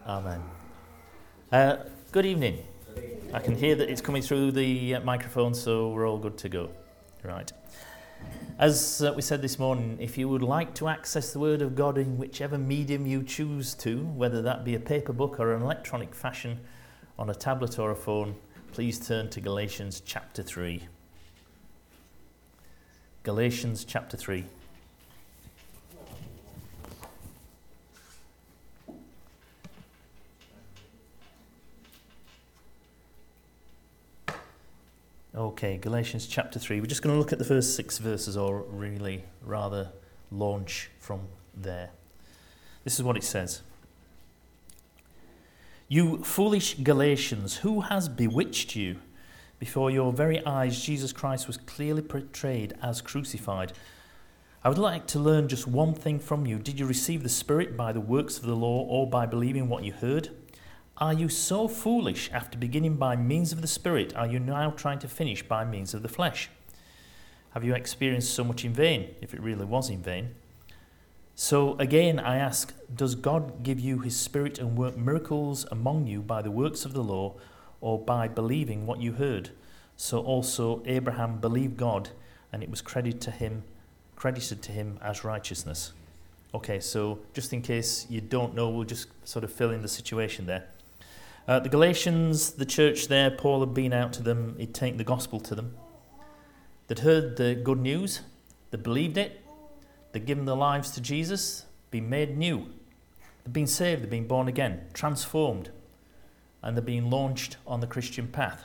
Amen. Good evening. I can hear that it's coming through the microphone, so we're all good to go. Right. As we said this morning, if you would like to access the Word of God in whichever medium you choose to, whether that be a paper book or an electronic fashion on a tablet or a phone, please turn to Galatians chapter 3. Galatians chapter 3. Okay, Galatians chapter 3. We're just going to look at the first 6 verses, or really rather launch from there. This is what it says. You foolish Galatians, who has bewitched you? Before your very eyes, Jesus Christ was clearly portrayed as crucified. I would like to learn just one thing from you. Did you receive the Spirit by the works of the law or by believing what you heard? Are you so foolish? After beginning by means of the Spirit, are you now trying to finish by means of the flesh? Have you experienced so much in vain, if it really was in vain? So again, I ask, does God give you his Spirit and work miracles among you by the works of the law or by believing what you heard? So also Abraham believed God, and it was credited to him as righteousness. Okay, so just in case you don't know, we'll just sort of fill in the situation there. The Galatians, the church there, Paul had been out to them, he'd taken the gospel to them. They'd heard the good news, they believed it, they'd given their lives to Jesus, been made new. They'd been saved, they'd been born again, transformed, and they'd been launched on the Christian path.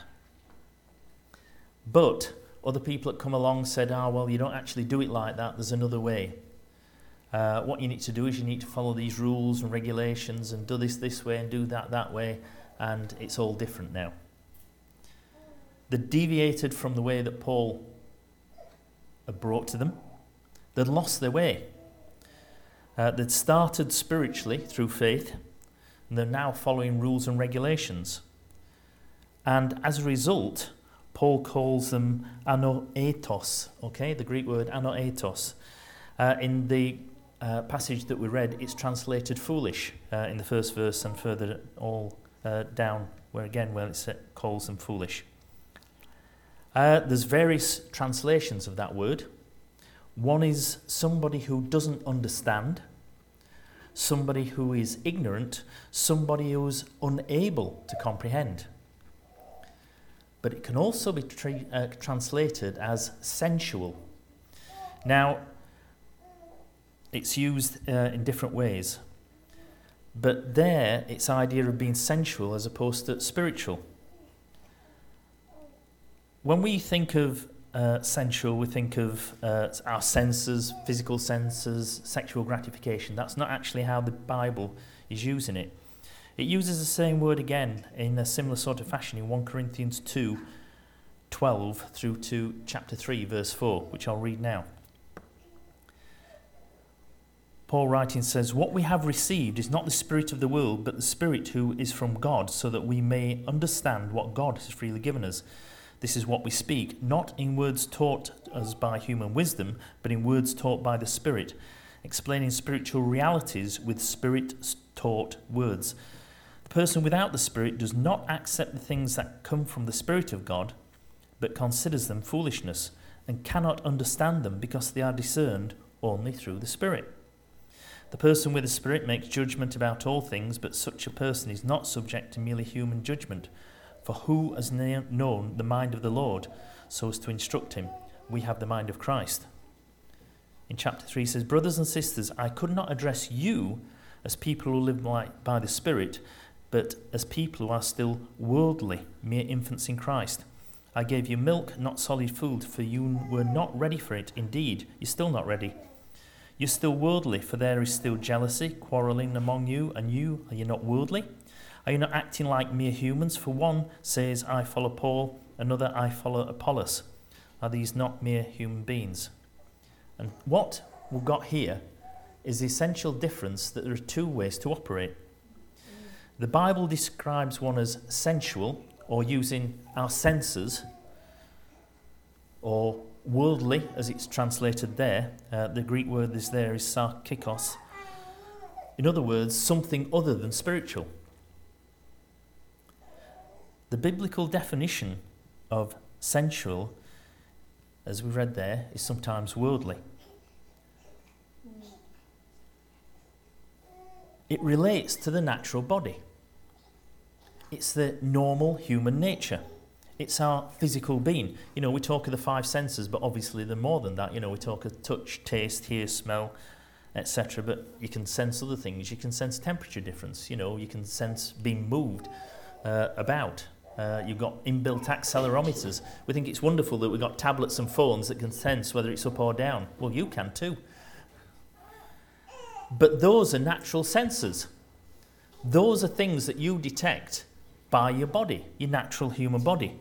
But other people that come along said, well, you don't actually do it like that, there's another way. What you need to do is you need to follow these rules and regulations and do this way and do that way, and it's all different now. They deviated from the way that Paul had brought to them. They'd lost their way. They'd started spiritually through faith, and they're now following rules and regulations. And as a result, Paul calls them anoetos, okay, the Greek word anoetos. In the passage that we read, it's translated foolish in the first verse and further all down where it calls them foolish. There's various translations of that word. One is somebody who doesn't understand, somebody who is ignorant, somebody who's unable to comprehend. But it can also be translated as sensual. Now, it's used in different ways. But there, it's idea of being sensual as opposed to spiritual. When we think of sensual, we think of our senses, physical senses, sexual gratification. That's not actually how the Bible is using it. It uses the same word again in a similar sort of fashion in 1 Corinthians 2:12 through to chapter 3, verse 4, which I'll read now. Paul writing says, "What we have received is not the spirit of the world, but the Spirit who is from God, so that we may understand what God has freely given us. This is what we speak, not in words taught us by human wisdom, but in words taught by the Spirit, explaining spiritual realities with Spirit-taught words. The person without the Spirit does not accept the things that come from the Spirit of God, but considers them foolishness, and cannot understand them because they are discerned only through the Spirit. The person with the Spirit makes judgment about all things, but such a person is not subject to merely human judgment. For who has known the mind of the Lord, so as to instruct him? We have the mind of Christ." In chapter 3 it says, "Brothers and sisters, I could not address you as people who live by the Spirit, but as people who are still worldly, mere infants in Christ. I gave you milk, not solid food, for you were not ready for it. Indeed, you're still not ready. You're still worldly, for there is still jealousy, quarreling among you, and are you not worldly? Are you not acting like mere humans? For one says, I follow Paul, another, I follow Apollos. Are these not mere human beings?" And what we've got here is the essential difference that there are two ways to operate. The Bible describes one as sensual, or using our senses, or worldly, as it's translated there. The Greek word is sarkikos. In other words, something other than spiritual. The biblical definition of sensual, as we read there, is sometimes worldly. It relates to the natural body. It's the normal human nature. It's our physical being. You know, we talk of the five senses, but obviously they're more than that. You know, we talk of touch, taste, hear, smell, etc. But you can sense other things. You can sense temperature difference. You know, you can sense being moved about. You've got inbuilt accelerometers. We think it's wonderful that we've got tablets and phones that can sense whether it's up or down. Well, you can too. But those are natural sensors. Those are things that you detect by your body, your natural human body.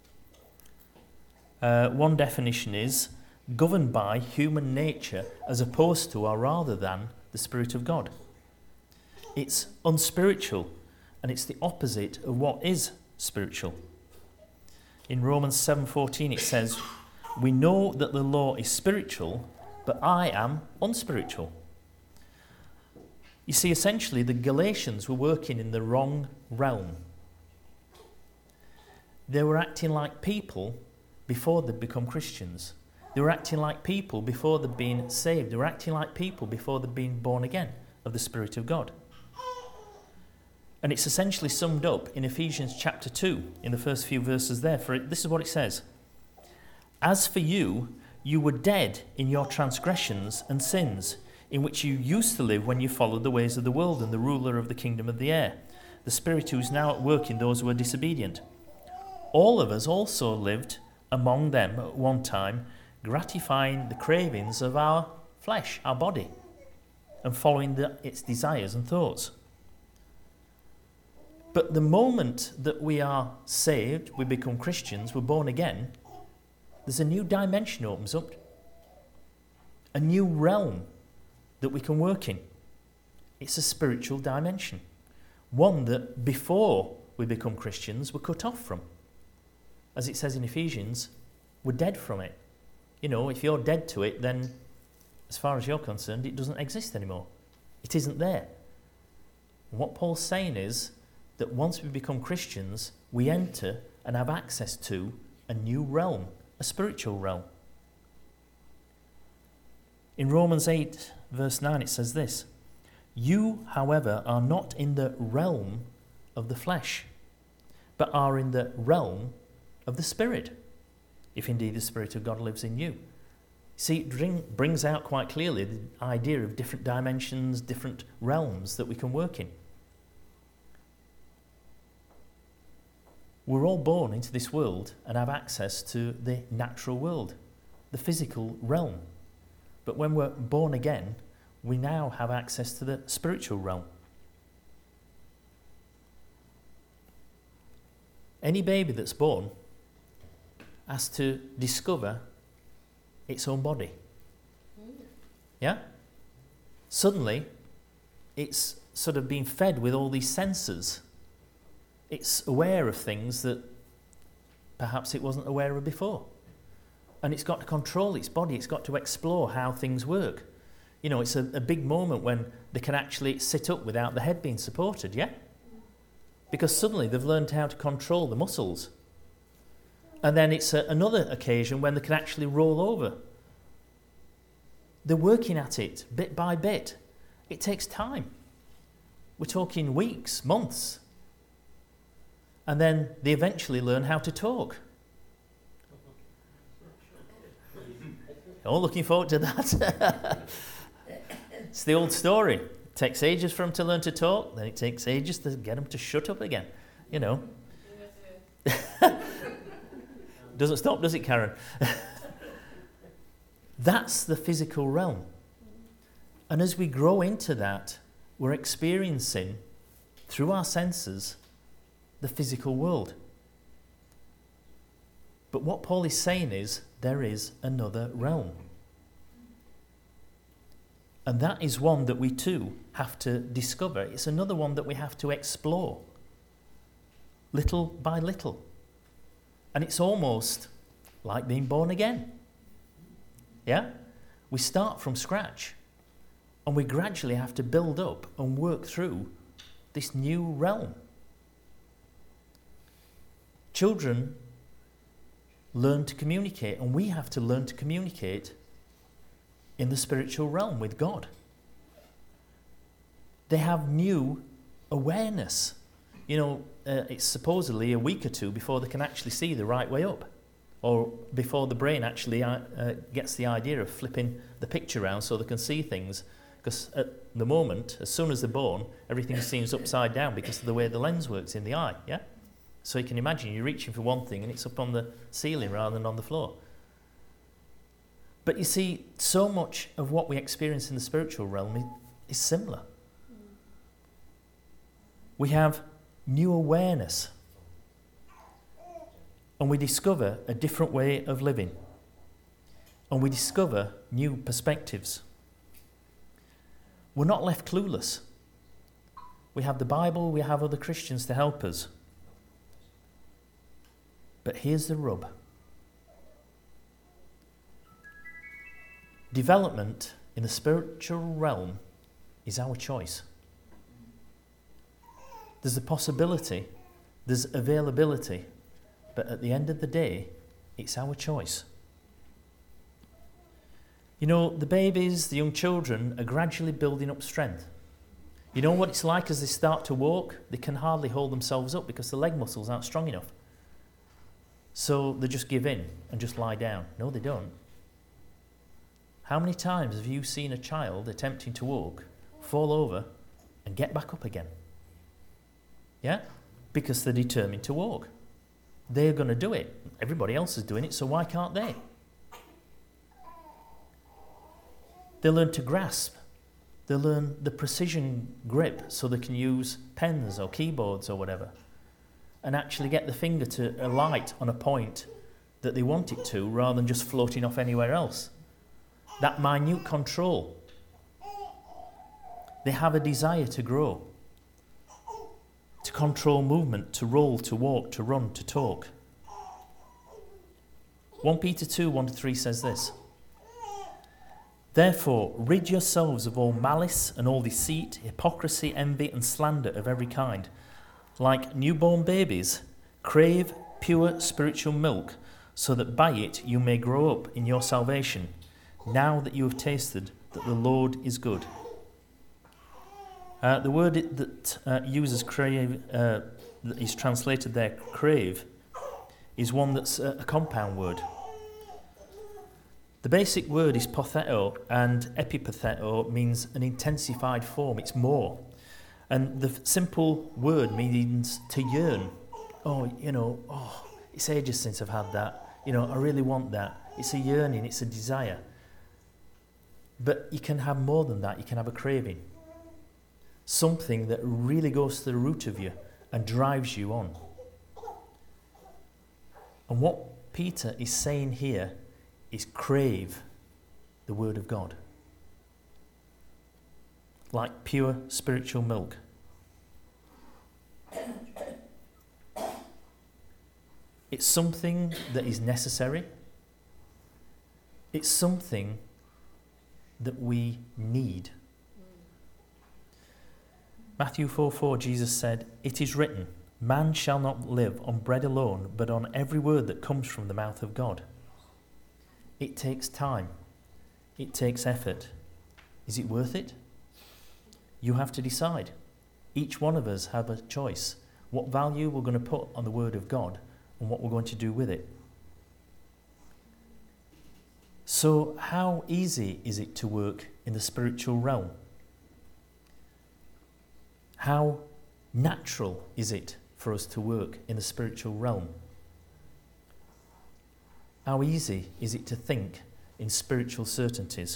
One definition is governed by human nature as opposed to or rather than the Spirit of God. It's unspiritual, and it's the opposite of what is spiritual. In Romans 7:14 it says, "We know that the law is spiritual, but I am unspiritual." You see, essentially the Galatians were working in the wrong realm. They were acting like people before they'd become Christians. They were acting like people before they'd been saved. They were acting like people before they'd been born again of the Spirit of God. And it's essentially summed up in Ephesians chapter 2, in the first few verses there. This is what it says. "As for you, you were dead in your transgressions and sins, in which you used to live when you followed the ways of the world and the ruler of the kingdom of the air, the spirit who is now at work in those who are disobedient. All of us also lived among them at one time, gratifying the cravings of our flesh, our body, and following its desires and thoughts." But the moment that we are saved, we become Christians, we're born again, there's a new dimension opens up, a new realm that we can work in. It's a spiritual dimension, one that before we become Christians we're cut off from. As it says in Ephesians, we're dead from it. You know, if you're dead to it, then as far as you're concerned, it doesn't exist anymore. It isn't there. And what Paul's saying is that once we become Christians, we enter and have access to a new realm, a spiritual realm. In Romans 8, verse 9, it says this, "You, however, are not in the realm of the flesh, but are in the realm of the Spirit, if indeed the Spirit of God lives in you." See, it brings out quite clearly the idea of different dimensions, different realms that we can work in. We're all born into this world and have access to the natural world, the physical realm. But when we're born again, we now have access to the spiritual realm. Any baby that's born has to discover its own body. Yeah? Suddenly, it's sort of being fed with all these senses. It's aware of things that perhaps it wasn't aware of before. And it's got to control its body. It's got to explore how things work. You know, it's a big moment when they can actually sit up without the head being supported, yeah? Because suddenly they've learned how to control the muscles. And then it's another occasion when they can actually roll over. They're working at it bit by bit. It takes time. We're talking weeks, months. And then they eventually learn how to talk. Oh, looking forward to that. It's the old story. It takes ages for them to learn to talk, then it takes ages to get them to shut up again. You know. Doesn't stop, does it, Karen? That's the physical realm. And as we grow into that, we're experiencing, through our senses, the physical world. But what Paul is saying is, there is another realm. And that is one that we too have to discover. It's another one that we have to explore, little by little. And it's almost like being born again. Yeah? We start from scratch, and we gradually have to build up and work through this new realm. Children learn to communicate, and we have to learn to communicate in the spiritual realm with God. They have new awareness. It's supposedly a week or two before they can actually see the right way up, or before the brain actually gets the idea of flipping the picture around so they can see things. Because at the moment, as soon as they're born, everything seems upside down because of the way the lens works in the eye, yeah? So you can imagine you're reaching for one thing and it's up on the ceiling rather than on the floor. But you see, so much of what we experience in the spiritual realm is similar. We have new awareness. And we discover a different way of living. And we discover new perspectives. We're not left clueless. We have the Bible, we have other Christians to help us. But here's the rub. Development in the spiritual realm is our choice. There's a possibility, there's availability, but at the end of the day, it's our choice. The babies, the young children are gradually building up strength. You know what it's like as they start to walk? They can hardly hold themselves up because the leg muscles aren't strong enough. So they just give in and just lie down. No, they don't. How many times have you seen a child attempting to walk, fall over, and get back up again? Yeah? Because they're determined to walk. They're going to do it. Everybody else is doing it, so why can't they? They learn to grasp. They learn the precision grip so they can use pens or keyboards or whatever, and actually get the finger to alight on a point that they want it to rather than just floating off anywhere else. That minute control. They have a desire to grow, to control movement, to roll, to walk, to run, to talk. 1 Peter 2, 1-3 says this: Therefore, rid yourselves of all malice and all deceit, hypocrisy, envy, and slander of every kind. Like newborn babies, crave pure spiritual milk, so that by it you may grow up in your salvation, now that you have tasted that the Lord is good. The word that uses crave, that is translated there, crave, is one that's a compound word. The basic word is potheo, and epipotheo means an intensified form. It's more. And the simple word means to yearn. It's ages since I've had that. I really want that. It's a yearning, it's a desire. But you can have more than that. You can have a craving. Something that really goes to the root of you and drives you on. And what Peter is saying here is crave the Word of God. Like pure spiritual milk. It's something that is necessary. It's something that we need. Matthew 4:4, Jesus said, It is written, man shall not live on bread alone, but on every word that comes from the mouth of God. It takes time. It takes effort. Is it worth it? You have to decide. Each one of us have a choice. What value we're going to put on the Word of God and what we're going to do with it. So how easy is it to work in the spiritual realm? How natural is it for us to work in the spiritual realm? How easy is it to think in spiritual certainties?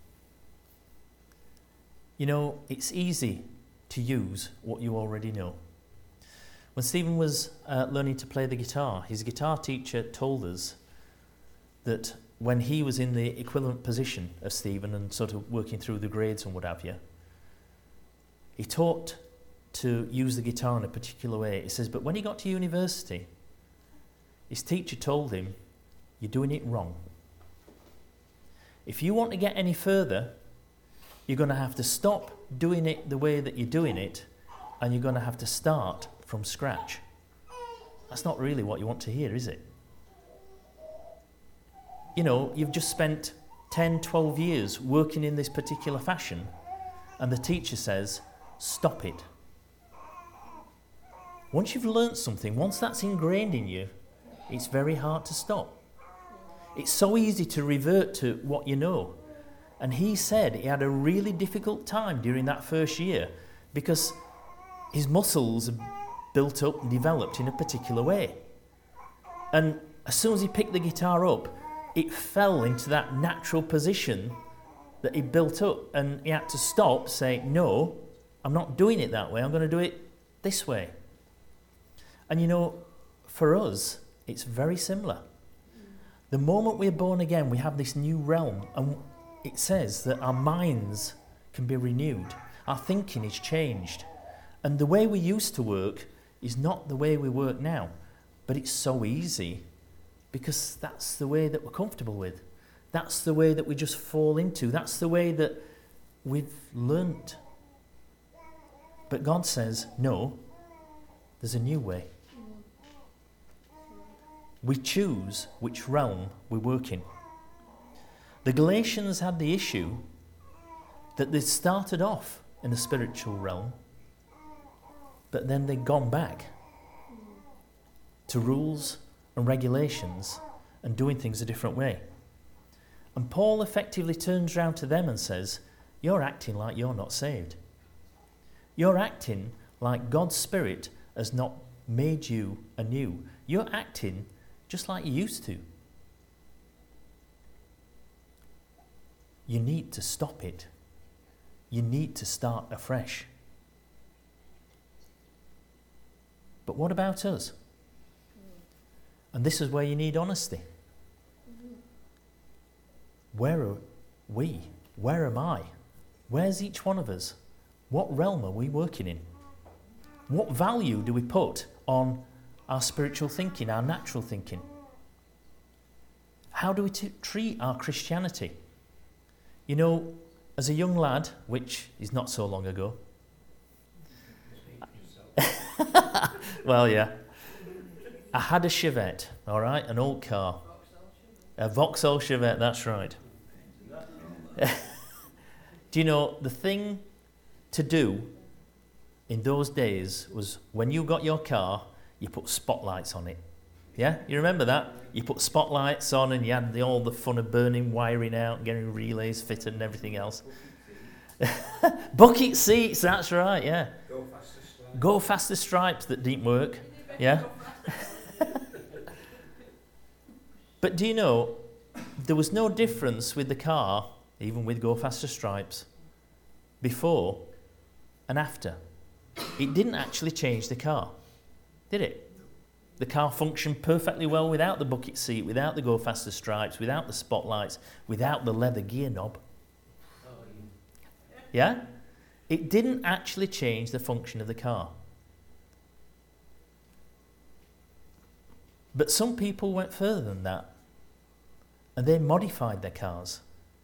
It's easy to use what you already know. When Stephen was learning to play the guitar, his guitar teacher told us that when he was in the equivalent position of Stephen and sort of working through the grades and what have you, he taught to use the guitar in a particular way. He says, but when he got to university, his teacher told him, you're doing it wrong. If you want to get any further, you're going to have to stop doing it the way that you're doing it, and you're going to have to start from scratch. That's not really what you want to hear, is it? You know, you've just spent 10, 12 years working in this particular fashion, and the teacher says, stop it. Once you've learnt something, once that's ingrained in you, it's very hard to stop. It's so easy to revert to what you know. And he said he had a really difficult time during that first year because his muscles had built up and developed in a particular way. And as soon as he picked the guitar up, it fell into that natural position that he built up, and he had to stop, say, no, I'm not doing it that way, I'm going to do it this way. And you know, for us, it's very similar. The moment we're born again, we have this new realm, and it says that our minds can be renewed, our thinking is changed, and the way we used to work is not the way we work now, but it's so easy because that's the way that we're comfortable with. That's the way that we just fall into. That's the way that we've learnt. But God says, no, there's a new way. We choose which realm we work in. The Galatians had the issue that they started off in the spiritual realm, but then they'd gone back to rules and regulations and doing things a different way. And Paul effectively turns around to them and says, you're acting like you're not saved. You're acting like God's Spirit has not made you anew. You're acting just like you used to. You need to stop it. You need to start afresh. But what about us? And this is where you need honesty. Where are we? Where am I? Where's each one of us? What realm are we working in? What value do we put on our spiritual thinking, our natural thinking? How do we treat our Christianity? You know, as a young lad, which is not so long ago. Well, yeah. I had a Chevette, all right, an old car. A Vauxhall Chevette, that's right. Do you know, the thing to do in those days was when you got your car, you put spotlights on it. Yeah, you remember that? You put spotlights on and you had all the fun of burning wiring out, getting relays fitted and everything else. Bucket seats, that's right, yeah. Go faster stripes that didn't work, yeah. But do you know, there was no difference with the car, even with Go Faster Stripes, before and after. It didn't actually change the car, did it? The car functioned perfectly well without the bucket seat, without the Go Faster Stripes, without the spotlights, without the leather gear knob. Yeah? It didn't actually change the function of the car. But some people went further than that, and they modified their cars.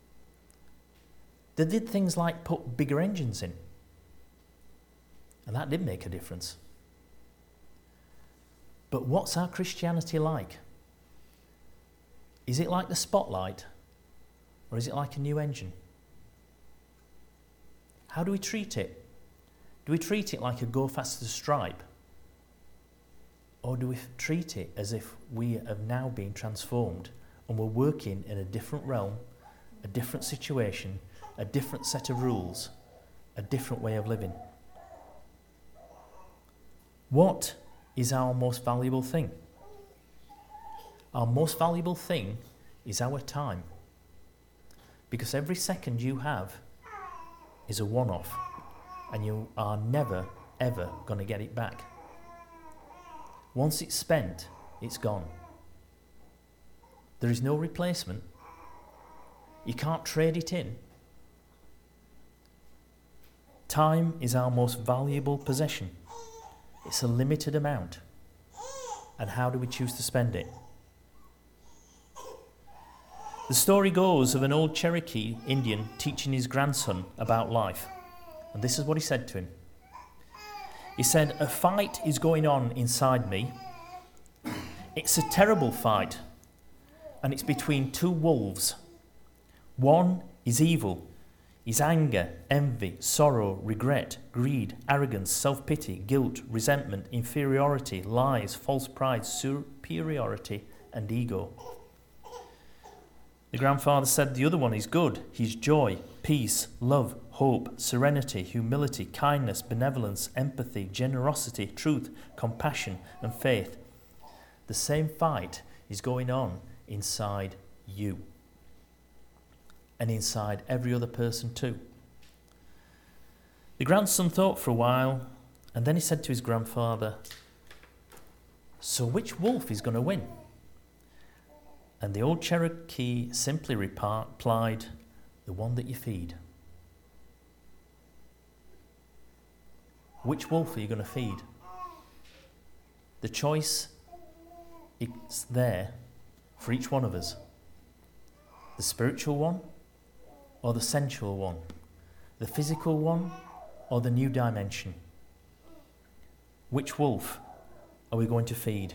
They did things like put bigger engines in, and that did make a difference. But what's our Christianity like? Is it like the Spotlight, or is it like a new engine? How do we treat it? Do we treat it like a Go Faster Stripe? Or do we treat it as if we have now been transformed and we're working in a different realm, a different situation, a different set of rules, a different way of living? What is our most valuable thing? Our most valuable thing is our time. Because every second you have is a one-off, and you are never, ever going to get it back. Once it's spent, it's gone. There is no replacement. You can't trade it in. Time is our most valuable possession. It's a limited amount. And how do we choose to spend it? The story goes of an old Cherokee Indian teaching his grandson about life. And this is what he said to him. He said, "A fight is going on inside me, It's a terrible fight, and it's between two wolves. One is evil, is anger, envy, sorrow, regret, greed, arrogance, self-pity, guilt, resentment, inferiority, lies, false pride, superiority, and ego. The grandfather said the other one is good. He's joy, peace, love, hope, serenity, humility, kindness, benevolence, empathy, generosity, truth, compassion, and faith. The same fight is going on inside you. And inside every other person too. The grandson thought for a while, and then he said to his grandfather, "So which wolf is going to win?" And the old Cherokee simply replied, "The one that you feed." Which wolf are you going to feed? The choice is there for each one of us. The spiritual one or the sensual one? The physical one or the new dimension? Which wolf are we going to feed?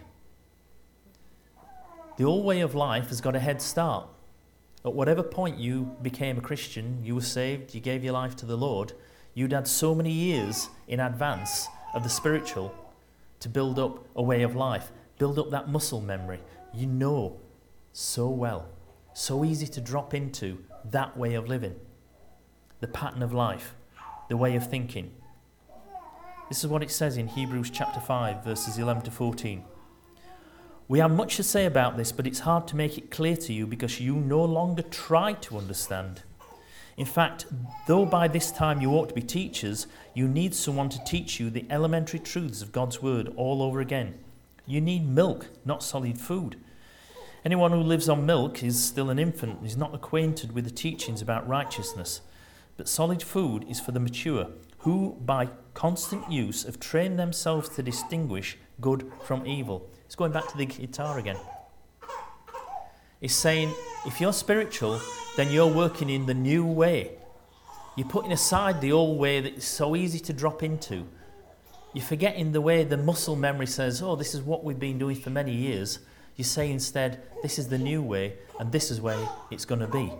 The old way of life has got a head start. At whatever point you became a Christian, you were saved, you gave your life to the Lord, you'd had so many years in advance of the spiritual to build up a way of life, build up that muscle memory. You know so well, so easy to drop into that way of living, the pattern of life, the way of thinking. This is what it says in Hebrews chapter 5, verses 11 to 14. "We have much to say about this, but it's hard to make it clear to you because you no longer try to understand. In fact, though by this time you ought to be teachers, you need someone to teach you the elementary truths of God's word all over again. You need milk, not solid food. Anyone who lives on milk is still an infant and is not acquainted with the teachings about righteousness. But solid food is for the mature, who by constant use have trained themselves to distinguish good from evil." It's going back to the guitar again. It's saying, if you're spiritual, then you're working in the new way. You're putting aside the old way that is so easy to drop into. You're forgetting the way the muscle memory says, "Oh, this is what we've been doing for many years." You say instead, "This is the new way, and this is where it's going to be."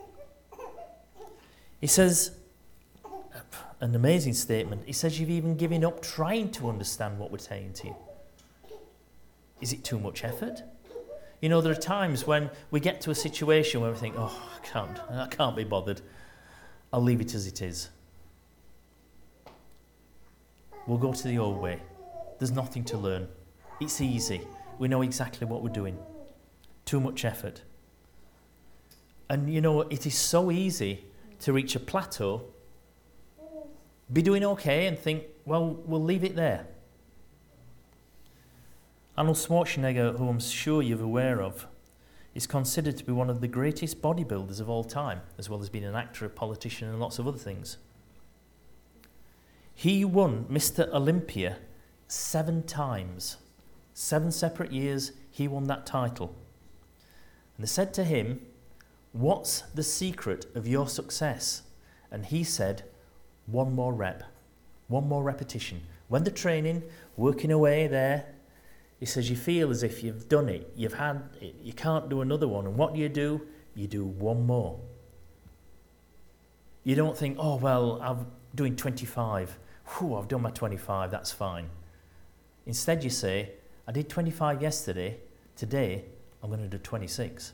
He says, an amazing statement, he says, "You've even given up trying to understand what we're saying to you." Is it too much effort? You know, there are times when we get to a situation where we think, "Oh, I can't be bothered. I'll leave it as it is. We'll go to the old way. There's nothing to learn. It's easy. We know exactly what we're doing. Too much effort." And you know, it is so easy to reach a plateau, be doing okay and think, well, we'll leave it there. Arnold Schwarzenegger, who I'm sure you're aware of, is considered to be one of the greatest bodybuilders of all time, as well as being an actor, a politician, and lots of other things. He won Mr. Olympia 7 times. 7 separate years he won that title. And they said to him, "What's the secret of your success?" And he said, "One more rep, one more repetition." When they're training, working away there, he says, you feel as if you've done it, you've had it, you can't do another one. And what do? You do one more. You don't think, "Oh, well, I'm doing 25. Whew, I've done my 25, that's fine." Instead you say, "I did 25 yesterday, today I'm going to do 26.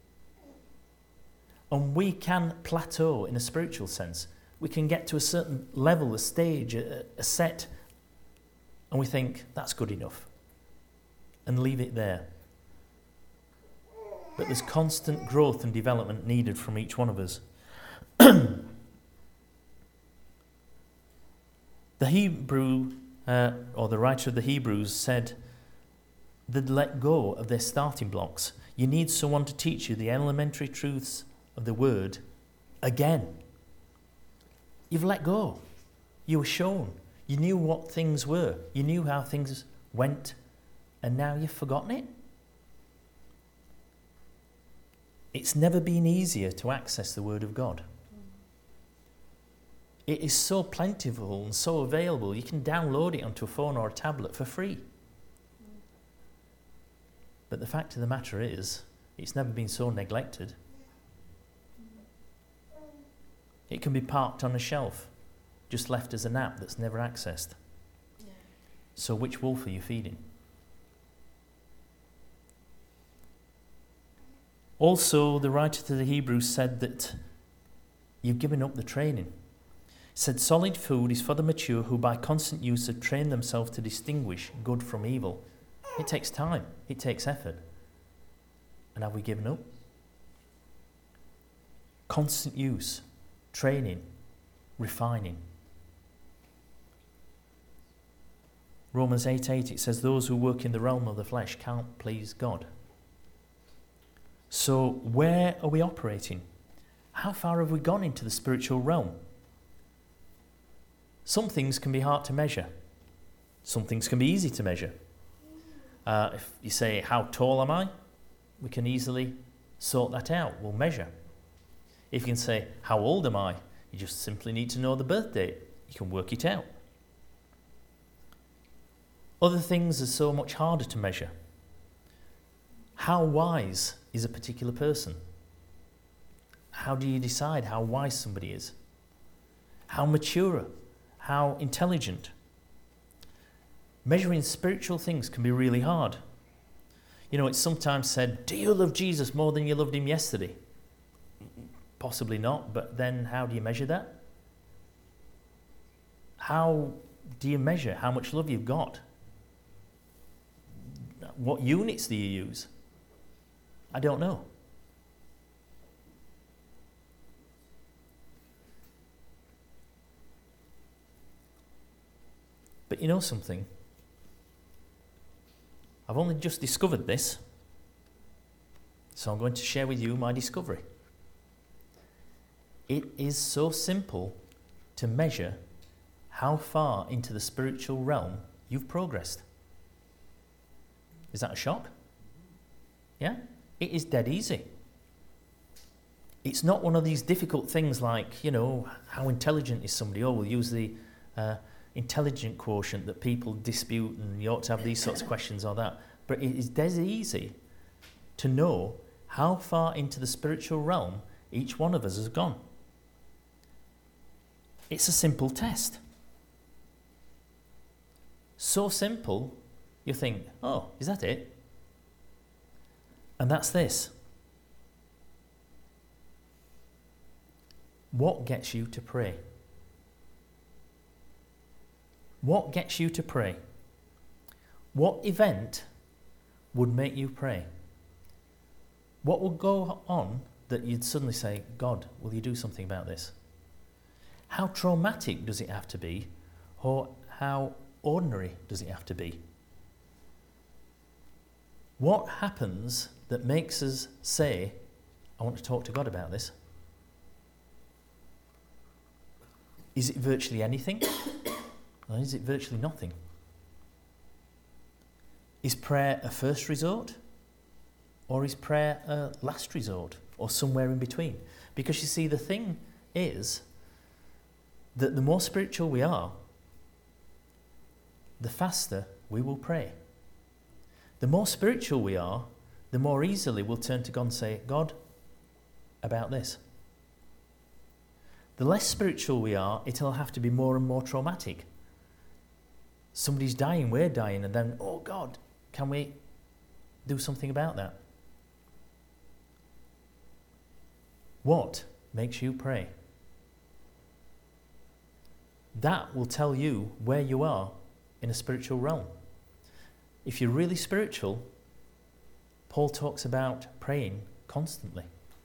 And we can plateau in a spiritual sense. We can get to a certain level, a stage, a set, and we think, "That's good enough," and leave it there. But there's constant growth and development needed from each one of us. The Hebrew, or the writer of the Hebrews said they'd let go of their starting blocks. You need someone to teach you the elementary truths of the word again. You've let go. You were shown. You knew what things were. You knew how things went, and now you've forgotten it. It's never been easier to access the Word of God. It is so plentiful and so available. You can download it onto a phone or a tablet for free. But the fact of the matter is, it's never been so neglected. It can be parked on a shelf, just left as a nap that's never accessed. Yeah. So which wolf are you feeding? Also, the writer to the Hebrews said that you've given up the training. He said, solid food is for the mature who by constant use have trained themselves to distinguish good from evil. It takes time. It takes effort. And have we given up? Constant use, training, refining. Romans 8:8, it says, those who work in the realm of the flesh can't please God. So where are we operating? How far have we gone into the spiritual realm? Some things can be hard to measure. Some things can be easy to measure. If you say, how tall am I? We can easily sort that out. We'll measure. If you can say, how old am I? You just simply need to know the birth date. You can work it out. Other things are so much harder to measure. How wise is a particular person? How do you decide how wise somebody is? How mature? How intelligent? Measuring spiritual things can be really hard. You know, it's sometimes said, do you love Jesus more than you loved him yesterday? Possibly not, but then how do you measure that? How do you measure how much love you've got? What units do you use? I don't know. But you know something? I've only just discovered this, so I'm going to share with you my discovery. It is so simple to measure how far into the spiritual realm you've progressed. Is that a shock? Yeah? It is dead easy. It's not one of these difficult things like, you know, how intelligent is somebody? Oh, we'll use the intelligent quotient that people dispute and you ought to have these sorts of questions or that. But it is dead easy to know how far into the spiritual realm each one of us has gone. It's a simple test. So simple, you think, oh, is that it? And that's this. What gets you to pray? What gets you to pray? What event would make you pray? What would go on that you'd suddenly say, God, will you do something about this? How traumatic does it have to be? Or how ordinary does it have to be? What happens that makes us say, I want to talk to God about this? Is it virtually anything? Or is it virtually nothing? Is prayer a first resort? Or is prayer a last resort? Or somewhere in between? Because you see, the thing is that the more spiritual we are, the faster we will pray. The more spiritual we are, the more easily we'll turn to God and say, God, about this. The less spiritual we are, it'll have to be more and more traumatic. Somebody's dying, we're dying, and then, oh God, can we do something about that? What makes you pray? That will tell you where you are in a spiritual realm. If you're really spiritual, Paul talks about praying constantly.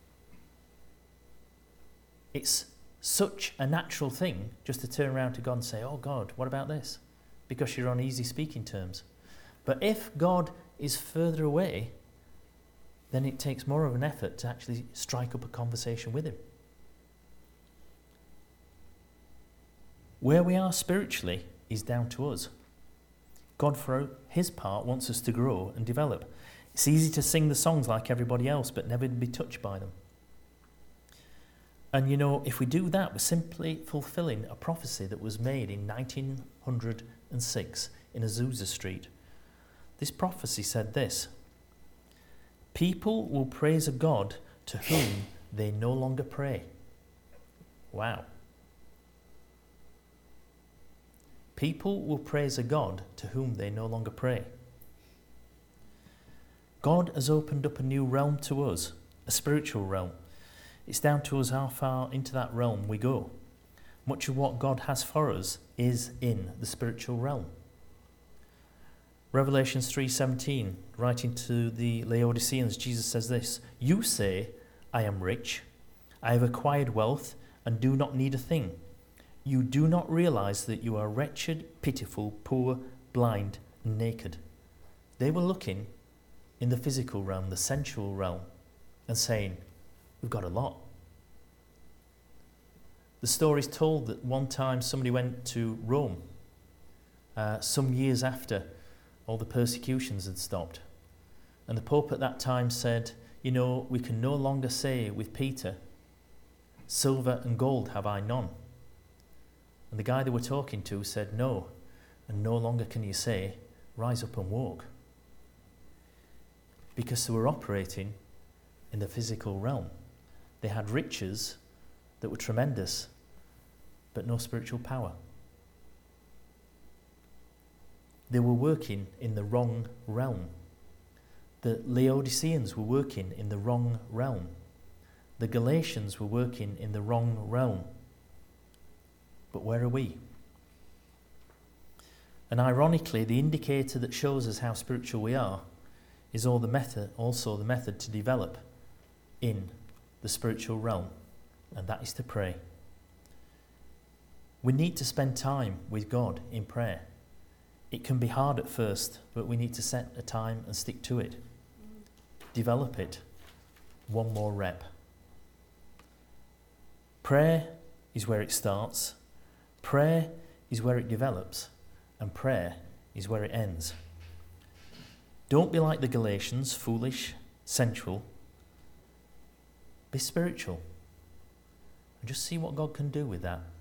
It's such a natural thing just to turn around to God and say, oh God, what about this? Because you're on easy speaking terms. But if God is further away, then it takes more of an effort to actually strike up a conversation with him. Where we are spiritually is down to us. God, for his part, wants us to grow and develop. It's easy to sing the songs like everybody else, but never be touched by them. And you know, if we do that, we're simply fulfilling a prophecy that was made in 1906 in Azusa Street. This prophecy said this: People will praise a God to whom they no longer pray. Wow. People will praise a God to whom they no longer pray. God has opened up a new realm to us, a spiritual realm. It's down to us how far into that realm we go. Much of what God has for us is in the spiritual realm. Revelation 3:17, writing to the Laodiceans, Jesus says this, "You say, I am rich, I have acquired wealth and do not need a thing. You do not realize that you are wretched, pitiful, poor, blind, and naked." They were looking in the physical realm, the sensual realm, and saying, we've got a lot. The story's told that one time somebody went to Rome, some years after all the persecutions had stopped. And the Pope at that time said, we can no longer say with Peter, "Silver and gold have I none." And the guy they were talking to said, "No, and no longer can you say, 'Rise up and walk.'" Because they were operating in the physical realm. They had riches that were tremendous, but no spiritual power. They were working in the wrong realm. The Laodiceans were working in the wrong realm. The Galatians were working in the wrong realm. But where are we? And ironically, the indicator that shows us how spiritual we are is also the method to develop in the spiritual realm, and that is to pray. We need to spend time with God in prayer. It can be hard at first, but we need to set a time and stick to it. Develop it. One more rep. Prayer is where it starts. Prayer is where it develops. And prayer is where it ends. Don't be like the Galatians, foolish, sensual. Be spiritual. And just see what God can do with that.